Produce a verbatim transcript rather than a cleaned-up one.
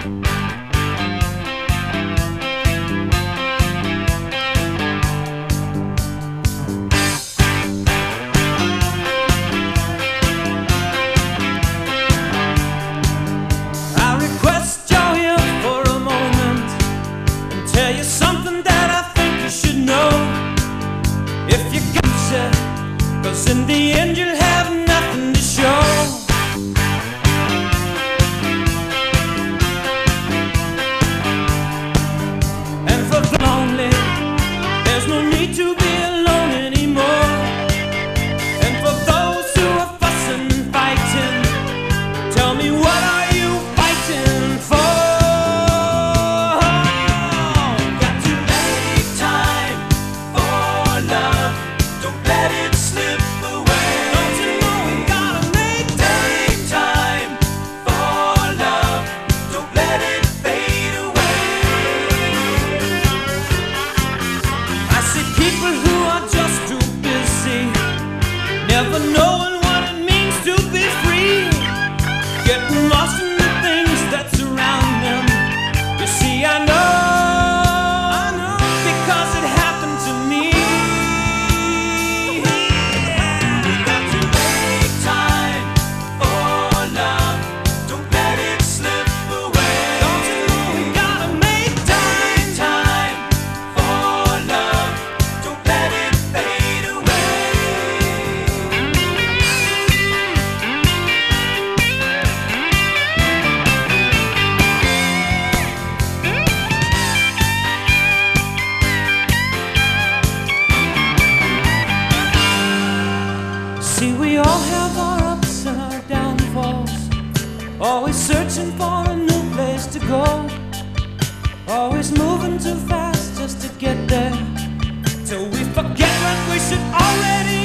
Tell you something that I think you should know. If you got it, 'cause in the end you'll have nothing to show. And for the lonely, there's no need to be alone anymore. And for those who are fussing and fighting, tell me, what are you fighting for? Never knowing what it means to be free, getting lost in the things that surround them. You see, I know, I know, because it happened to me. We got to make time for love. Don't let it slip away. Don't you know we gotta make time, time for love. Don't let it fade away. See, we all have our ups and our downfalls, always searching for a new place to go, always moving too fast just to get there, till we forget what we should already